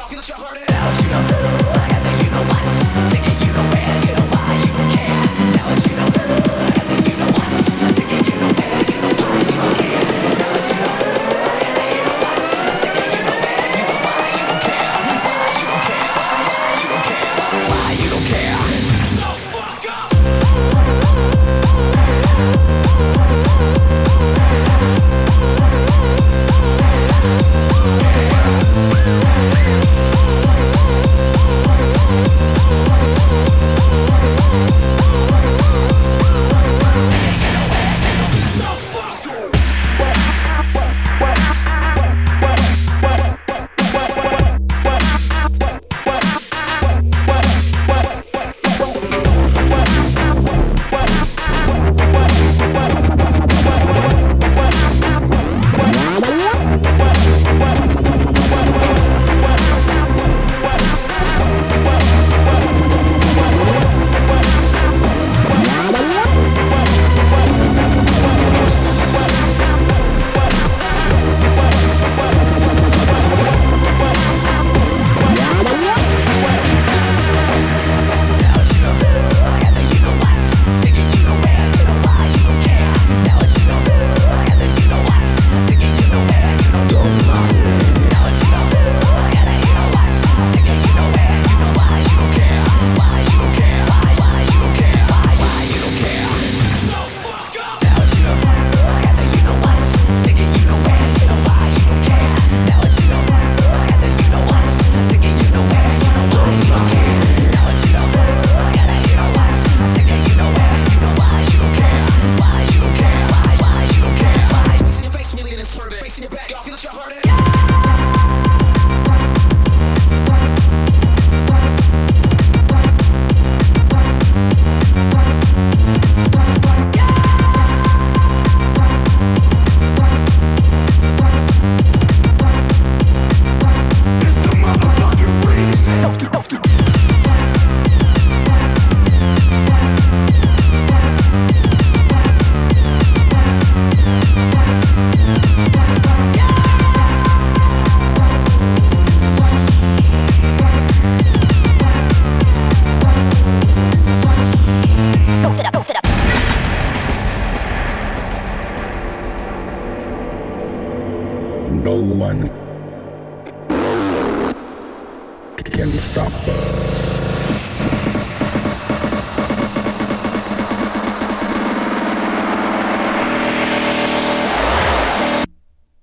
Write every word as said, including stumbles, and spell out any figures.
off, feel the chill hurt it. Now that you know who, and then you know what. Stick it, you know where, you know why, you don't care. Now that you know who, and then you know what. Stick it, you know where, you know why, you don't care. Now that you know who, and then you know what. Stick it, you know where, you know why, you don't care. Why you don't care, why you don't care, why you don't care. The fuck up! No one can stop us.